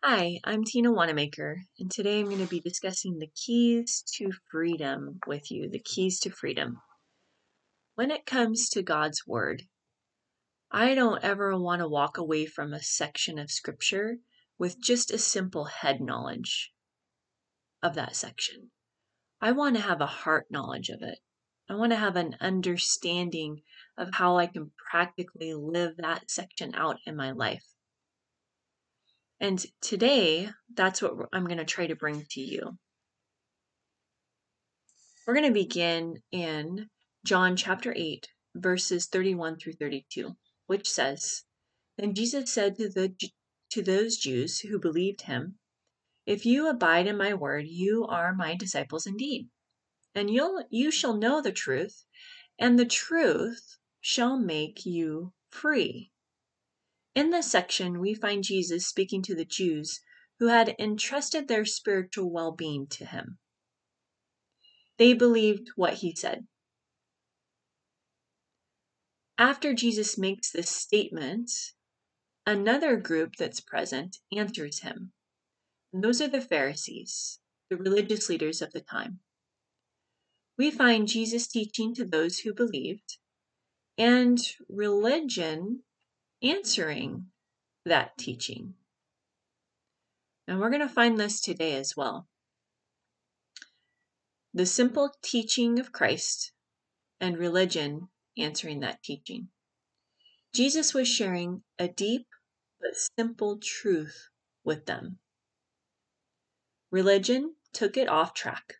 Hi, I'm Tina Wanamaker, and today I'm going to be discussing the keys to freedom with you. The keys to freedom. When it comes to God's Word, I don't ever want to walk away from a section of Scripture with just a simple head knowledge of that section. I want to have a heart knowledge of it. I want to have an understanding of how I can practically live that section out in my life. And today, that's what I'm going to try to bring to you. We're going to begin in John chapter 8, verses 31 through 32, which says, Then Jesus said to those Jews who believed him, If you abide in my word, you are my disciples indeed, and you shall know the truth, and the truth shall make you free. In this section, we find Jesus speaking to the Jews who had entrusted their spiritual well-being to him. They believed what he said. After Jesus makes this statement, another group that's present answers him. And those are the Pharisees, the religious leaders of the time. We find Jesus teaching to those who believed, and religion answering that teaching. And we're going to find this today as well. The simple teaching of Christ and religion answering that teaching. Jesus was sharing a deep but simple truth with them. Religion took it off track.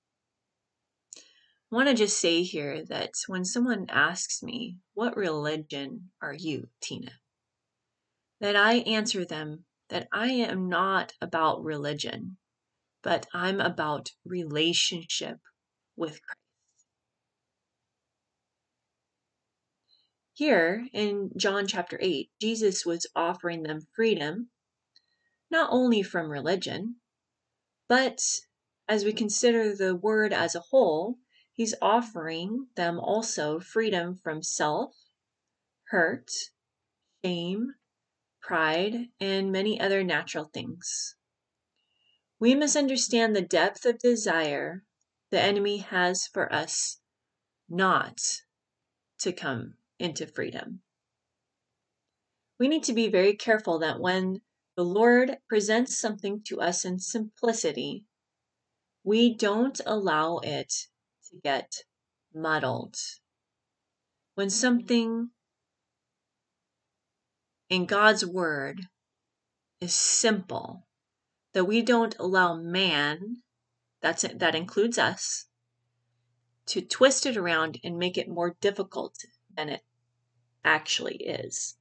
I want to just say here that when someone asks me, what religion are you, Tina? That I answer them that I am not about religion, but I'm about relationship with Christ. Here in John chapter 8, Jesus was offering them freedom, not only from religion, but as we consider the word as a whole, he's offering them also freedom from self, hurt, shame, pride, and many other natural things. We must understand the depth of desire the enemy has for us not to come into freedom. We need to be very careful that when the Lord presents something to us in simplicity, we don't allow it to get muddled. When something in God's word is simple, that we don't allow man, that includes us, to twist it around and make it more difficult than it actually is.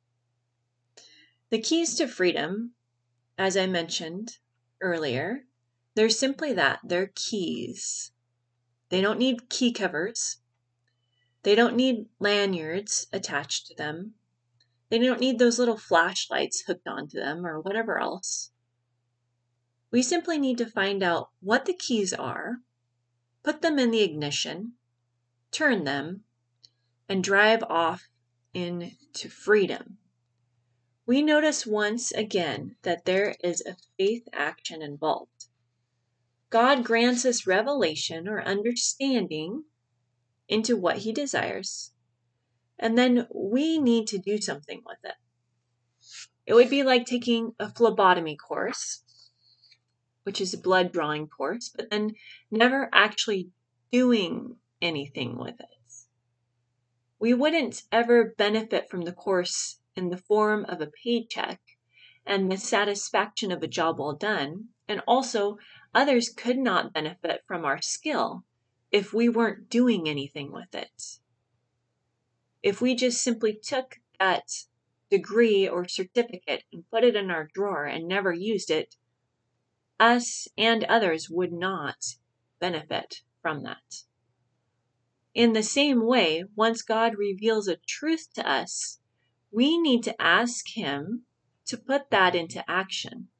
The keys to freedom, as I mentioned earlier, they're simply that. They're keys. They don't need key covers. They don't need lanyards attached to them. They don't need those little flashlights hooked onto them or whatever else. We simply need to find out what the keys are, put them in the ignition, turn them, and drive off into freedom. We notice once again that there is a faith action involved. God grants us revelation or understanding into what he desires, and then we need to do something with it. It would be like taking a phlebotomy course, which is a blood drawing course, but then never actually doing anything with it. We wouldn't ever benefit from the course in the form of a paycheck and the satisfaction of a job well done, and also others could not benefit from our skill if we weren't doing anything with it. If we just simply took that degree or certificate and put it in our drawer and never used it, us and others would not benefit from that. In the same way, once God reveals a truth to us, we need to ask him to put that into action.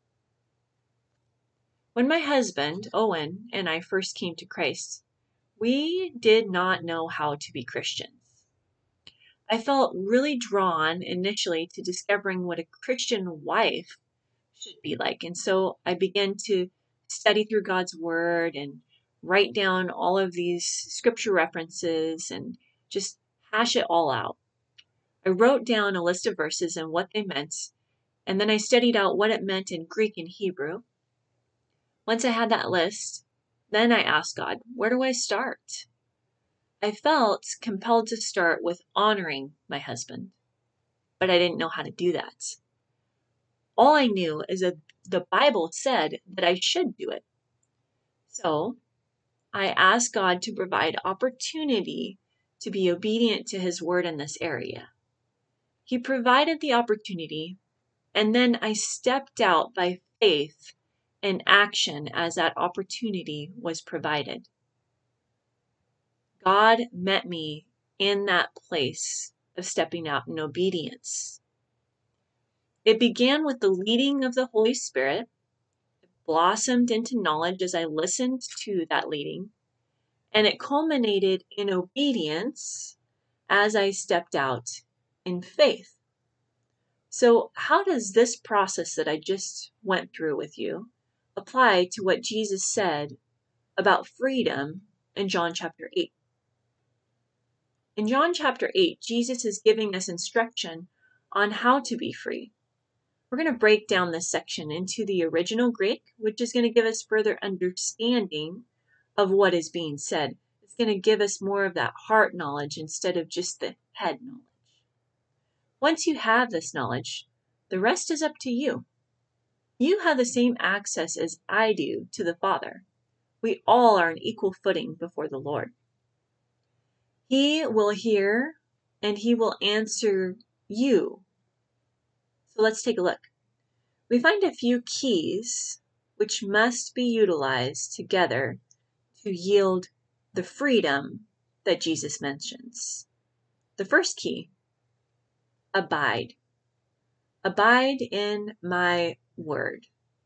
When my husband, Owen, and I first came to Christ, we did not know how to be Christians. I felt really drawn initially to discovering what a Christian wife should be like. And so I began to study through God's word and write down all of these scripture references and just hash it all out. I wrote down a list of verses and what they meant, and then I studied out what it meant in Greek and Hebrew. Once I had that list, then I asked God, where do I start? I felt compelled to start with honoring my husband, but I didn't know how to do that. All I knew is that the Bible said that I should do it. So I asked God to provide opportunity to be obedient to his word in this area. He provided the opportunity, and then I stepped out by faith and action as that opportunity was provided. God met me in that place of stepping out in obedience. It began with the leading of the Holy Spirit, it blossomed into knowledge as I listened to that leading, and it culminated in obedience as I stepped out in faith. So, how does this process that I just went through with you apply to what Jesus said about freedom in John chapter 8? In John chapter 8, Jesus is giving us instruction on how to be free. We're going to break down this section into the original Greek, which is going to give us further understanding of what is being said. It's going to give us more of that heart knowledge instead of just the head knowledge. Once you have this knowledge, the rest is up to you. You have the same access as I do to the Father. We all are on equal footing before the Lord. He will hear and he will answer you. So let's take a look. We find a few keys which must be utilized together to yield the freedom that Jesus mentions. The first key, abide. Abide in my word.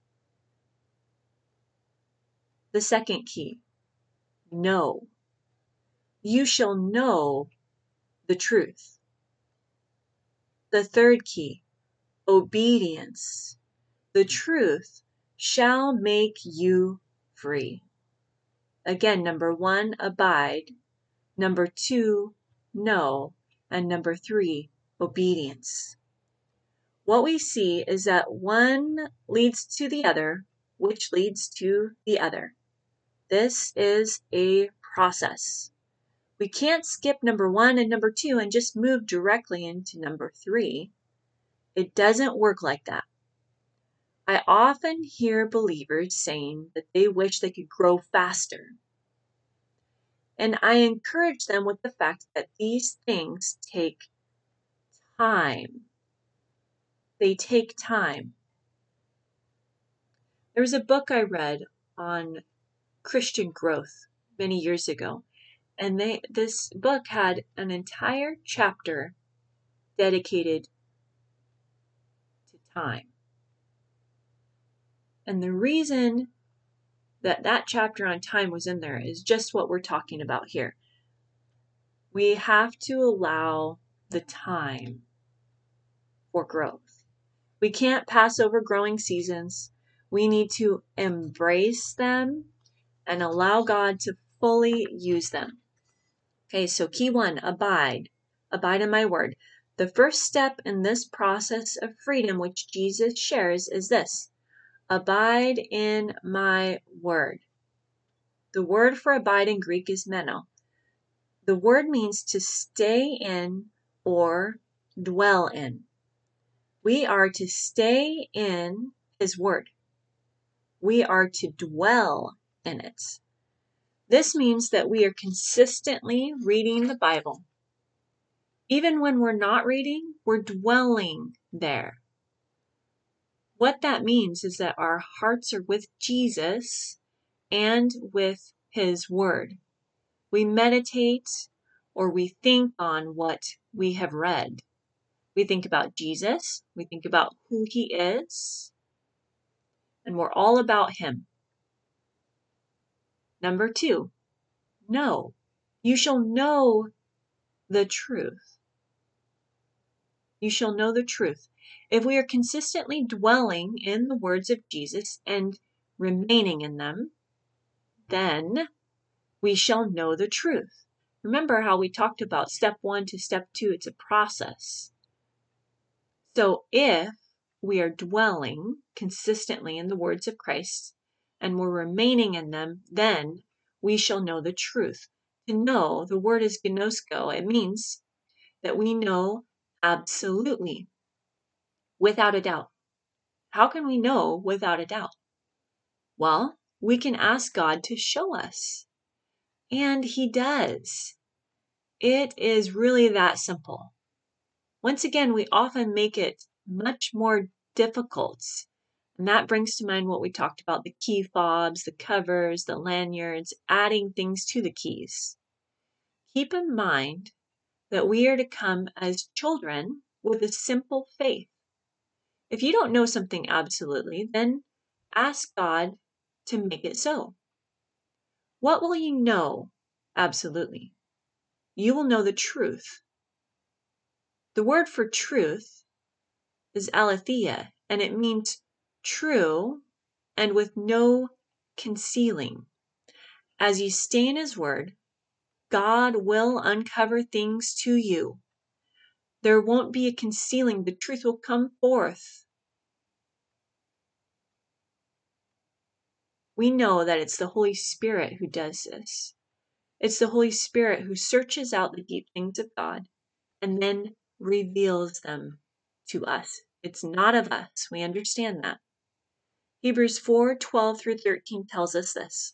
The second key, know. You shall know the truth. The third key, obedience. The truth shall make you free. Again, number 1, abide. Number 2, know. And number 3, obedience. What we see is that one leads to the other, which leads to the other. This is a process. We can't skip number 1 and number 2 and just move directly into number 3. It doesn't work like that. I often hear believers saying that they wish they could grow faster. And I encourage them with the fact that these things take time. They take time. There was a book I read on Christian growth many years ago, and this book had an entire chapter dedicated to time. And the reason that chapter on time was in there is just what we're talking about here. We have to allow the time for growth. We can't pass over growing seasons. We need to embrace them and allow God to fully use them. Okay, so key 1, abide. Abide in my word. The first step in this process of freedom, which Jesus shares, is this. Abide in my word. The word for abide in Greek is meno. The word means to stay in or dwell in. We are to stay in his word. We are to dwell in it. This means that we are consistently reading the Bible. Even when we're not reading, we're dwelling there. What that means is that our hearts are with Jesus and with his word. We meditate or we think on what we have read. We think about Jesus. We think about who he is. And we're all about him. Number 2, know. You shall know the truth. You shall know the truth. If we are consistently dwelling in the words of Jesus and remaining in them, then we shall know the truth. Remember how we talked about step 1 to step 2, it's a process. So if we are dwelling consistently in the words of Christ and we're remaining in them, then we shall know the truth. To know, the word is gnosko. It means that we know absolutely, without a doubt. How can we know without a doubt? Well, we can ask God to show us. And He does. It is really that simple. Once again, we often make it much more difficult. And that brings to mind what we talked about, the key fobs, the covers, the lanyards, adding things to the keys. Keep in mind that we are to come as children with a simple faith. If you don't know something absolutely, then ask God to make it so. What will you know absolutely? You will know the truth. The word for truth is aletheia, and it means true and with no concealing. As you stay in His Word, God will uncover things to you. There won't be a concealing. The truth will come forth. We know that it's the Holy Spirit who does this. It's the Holy Spirit who searches out the deep things of God and then reveals them to us. It's not of us. We understand that. Hebrews 4:12 through 13 tells us this.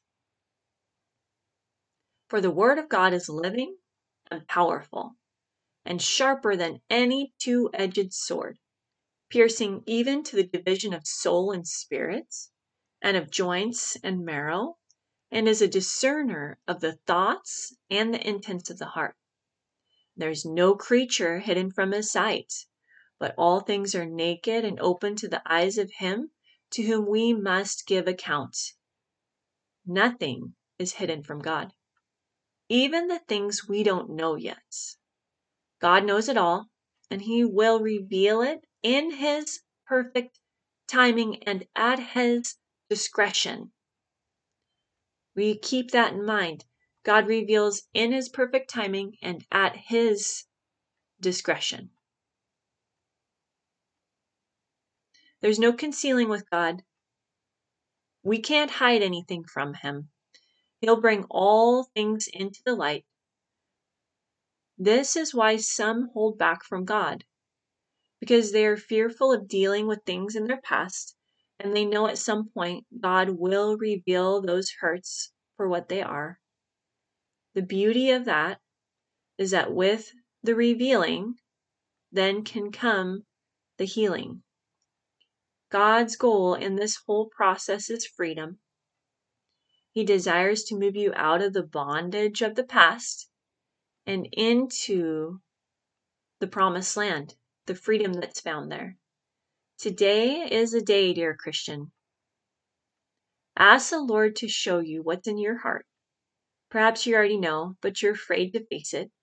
For the word of God is living and powerful, and sharper than any two-edged sword, piercing even to the division of soul and spirits, and of joints and marrow, and is a discerner of the thoughts and the intents of the heart. There is no creature hidden from His sight, but all things are naked and open to the eyes of Him to whom we must give account. Nothing is hidden from God, even the things we don't know yet. God knows it all, and He will reveal it in His perfect timing and at His discretion. We keep that in mind. God reveals in His perfect timing and at His discretion. There's no concealing with God. We can't hide anything from Him. He'll bring all things into the light. This is why some hold back from God, because they are fearful of dealing with things in their past, and they know at some point God will reveal those hurts for what they are. The beauty of that is that with the revealing, then can come the healing. God's goal in this whole process is freedom. He desires to move you out of the bondage of the past and into the promised land, the freedom that's found there. Today is a day, dear Christian. Ask the Lord to show you what's in your heart. Perhaps you already know, but you're afraid to face it.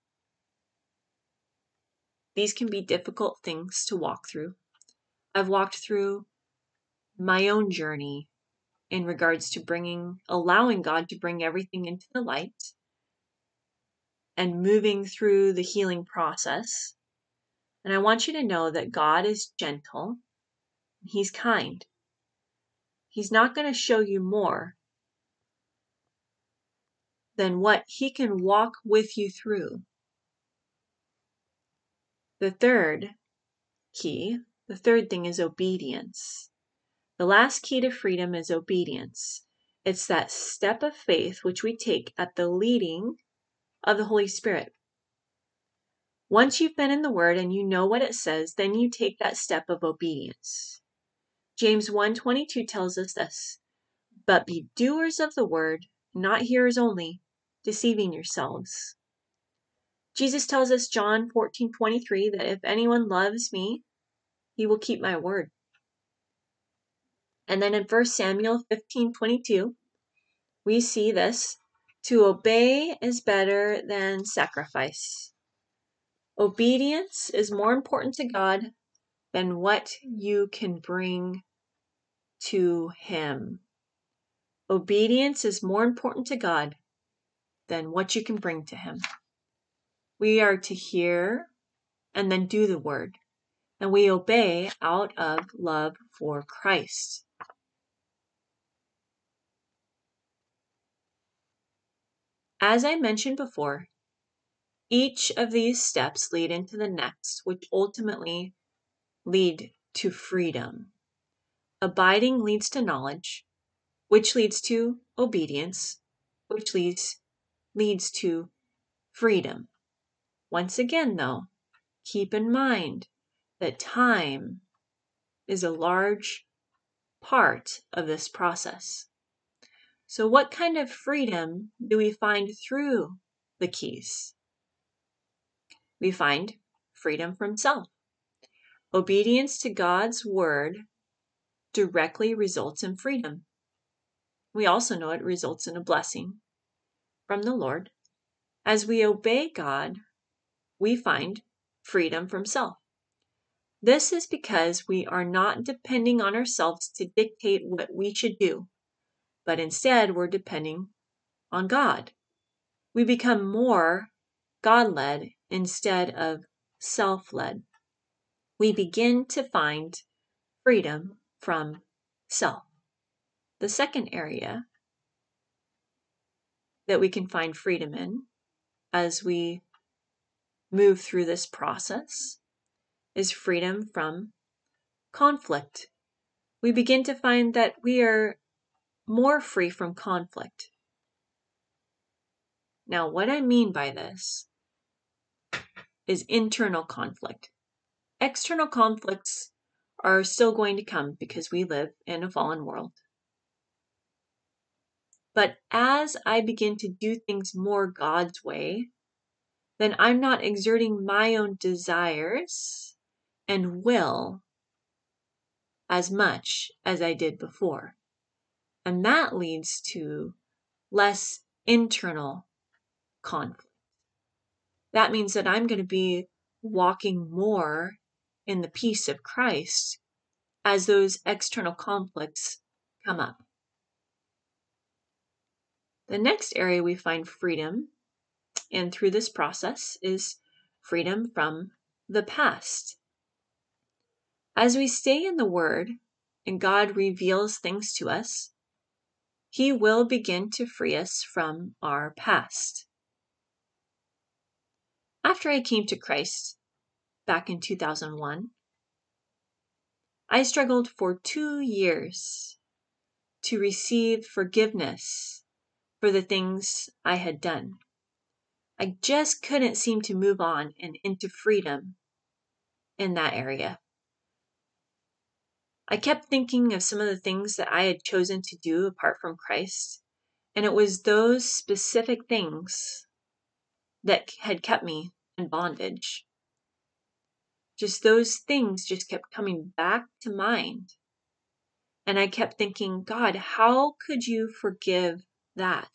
These can be difficult things to walk through. I've walked through my own journey in regards to allowing God to bring everything into the light and moving through the healing process. And I want you to know that God is gentle. He's kind. He's not going to show you more than what He can walk with you through. The third thing is obedience. The last key to freedom is obedience. It's that step of faith which we take at the leading of the Holy Spirit. Once you've been in the Word and you know what it says, then you take that step of obedience. James 1:22 tells us this, but be doers of the word, not hearers only, deceiving yourselves. Jesus tells us, John 14:23, that if anyone loves me, he will keep my word. And then in 1 Samuel 15:22, we see this, to obey is better than sacrifice. Obedience is more important to God than what you can bring to Him. Obedience is more important to God than what you can bring to Him. We are to hear and then do the word, and we obey out of love for Christ. As I mentioned before, each of these steps lead into the next, which ultimately lead to freedom. Abiding leads to knowledge, which leads to obedience, which leads to freedom. Once again, though, keep in mind that time is a large part of this process. So what kind of freedom do we find through the keys? We find freedom from self. Obedience to God's word directly results in freedom. We also know it results in a blessing from the Lord. As we obey God, we find freedom from self. This is because we are not depending on ourselves to dictate what we should do, but instead we're depending on God. We become more God-led instead of self-led. We begin to find freedom from self. The second area that we can find freedom in as we move through this process is freedom from conflict. We begin to find that we are more free from conflict. Now, what I mean by this is internal conflict. External conflicts are still going to come because we live in a fallen world. But as I begin to do things more God's way, then I'm not exerting my own desires and will as much as I did before. And that leads to less internal conflict. That means that I'm going to be walking more in the peace of Christ as those external conflicts come up. The next area we find freedom in through this process is freedom from the past. As we stay in the Word and God reveals things to us, He will begin to free us from our past. After I came to Christ back in 2001, I struggled for 2 years to receive forgiveness for the things I had done. I just couldn't seem to move on and into freedom in that area. I kept thinking of some of the things that I had chosen to do apart from Christ, and it was those specific things that had kept me in bondage. Just those things just kept coming back to mind. And I kept thinking, God, how could you forgive that?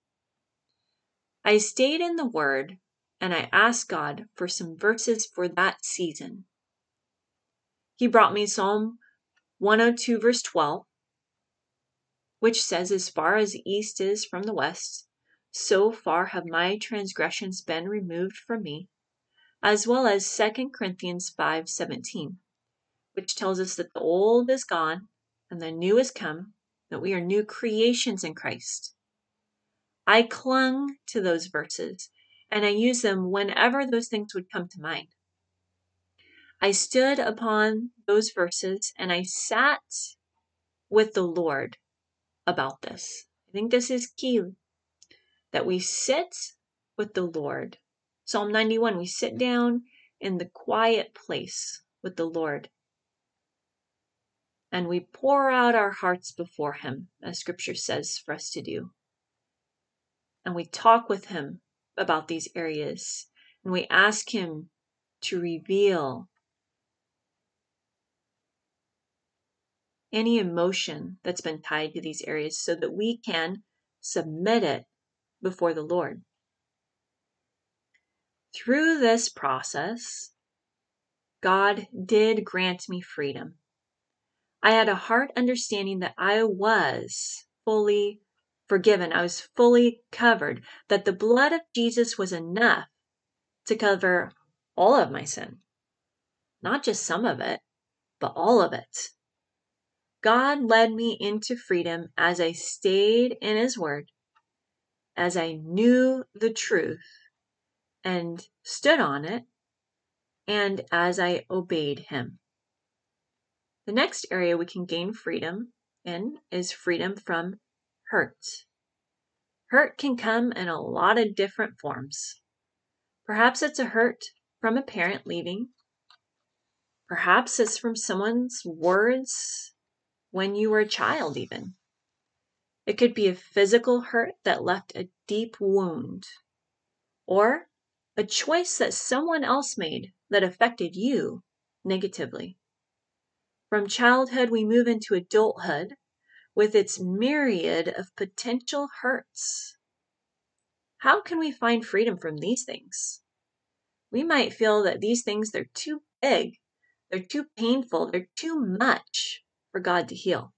I stayed in the Word and I asked God for some verses for that season. He brought me Psalm 102 verse 12, which says, as far as the east is from the west, so far have my transgressions been removed from me, as well as 2 Corinthians 5:17, which tells us that the old is gone and the new has come, that we are new creations in Christ. I clung to those verses and I used them whenever those things would come to mind. I stood upon those verses and I sat with the Lord about this. I think this is key, that we sit with the Lord. Psalm 91, we sit down in the quiet place with the Lord and we pour out our hearts before Him, as Scripture says for us to do. And we talk with Him about these areas and we ask Him to reveal any emotion that's been tied to these areas so that we can submit it before the Lord. Through this process, God did grant me freedom. I had a heart understanding that I was fully forgiven. I was fully covered, that the blood of Jesus was enough to cover all of my sin. Not just some of it, but all of it. God led me into freedom as I stayed in His Word, as I knew the truth and stood on it, and as I obeyed Him. The next area we can gain freedom in is freedom from hurt. Hurt can come in a lot of different forms. Perhaps it's a hurt from a parent leaving. Perhaps it's from someone's words when you were a child even. It could be a physical hurt that left a deep wound, or a choice that someone else made that affected you negatively. From childhood, we move into adulthood with its myriad of potential hurts. How can we find freedom from these things? We might feel that these things, they're too big, they're too painful, they're too much for God to heal.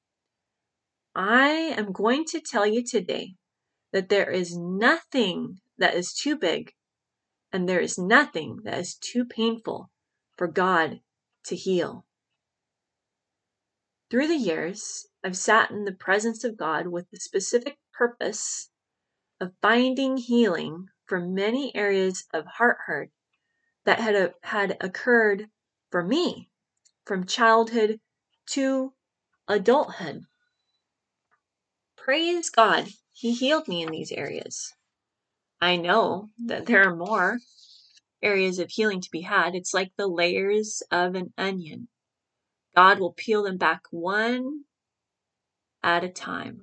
I am going to tell you today that there is nothing that is too big and there is nothing that is too painful for God to heal. Through the years, I've sat in the presence of God with the specific purpose of finding healing for many areas of heart hurt that had occurred for me from childhood to adulthood. Praise God, He healed me in these areas. I know that there are more areas of healing to be had. It's like the layers of an onion. God will peel them back one at a time.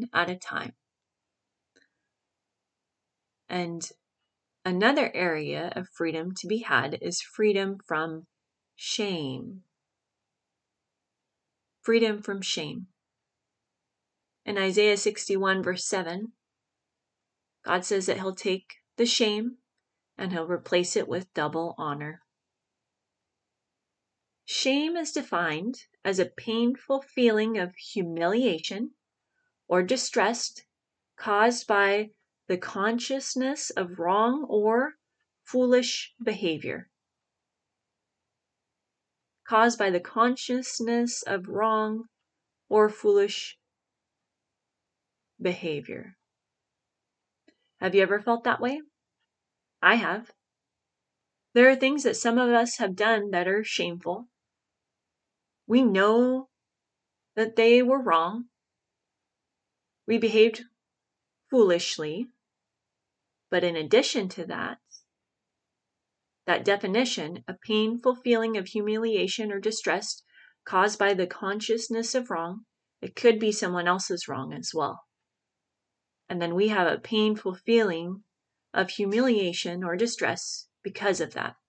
And another area of freedom to be had is freedom from shame. Freedom from shame. In Isaiah 61 verse 7, God says that He'll take the shame and He'll replace it with double honor. Shame is defined as a painful feeling of humiliation or distress caused by the consciousness of wrong or foolish behavior. Caused by the consciousness of wrong or foolish behavior. Have you ever felt that way? I have. There are things that some of us have done that are shameful. We know that they were wrong. We behaved foolishly. But in addition to that definition, a painful feeling of humiliation or distress caused by the consciousness of wrong, it could be someone else's wrong as well. And then we have a painful feeling of humiliation or distress because of that.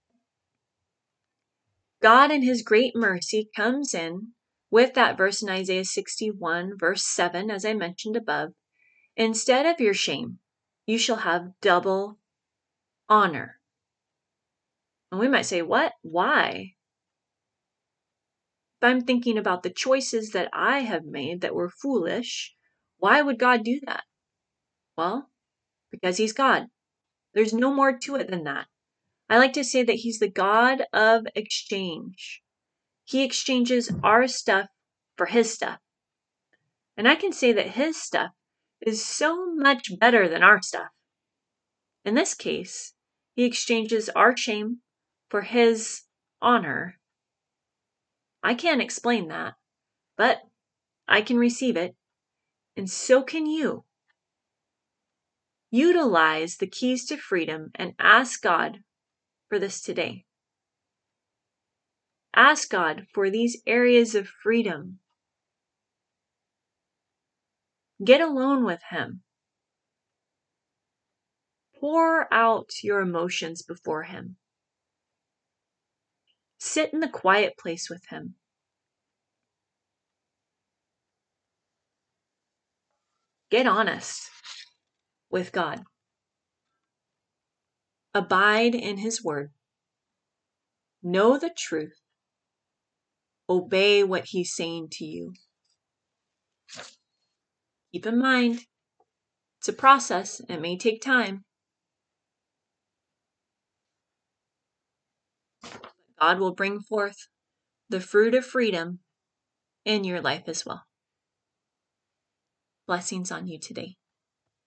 God in His great mercy comes in with that verse in Isaiah 61 verse 7, as I mentioned above. Instead of your shame, you shall have double honor. And we might say, what? Why? If I'm thinking about the choices that I have made that were foolish, why would God do that? Well, because He's God. There's no more to it than that. I like to say that He's the God of exchange. He exchanges our stuff for His stuff. And I can say that His stuff is so much better than our stuff. In this case, He exchanges our shame for His honor. I can't explain that, but I can receive it, and so can you. Utilize the keys to freedom and ask God for this today. Ask God for these areas of freedom. Get alone with Him. Pour out your emotions before Him. Sit in the quiet place with Him. Get honest with God. Abide in His Word. Know the truth. Obey what He's saying to you. Keep in mind, it's a process. It may take time. God will bring forth the fruit of freedom in your life as well. Blessings on you today.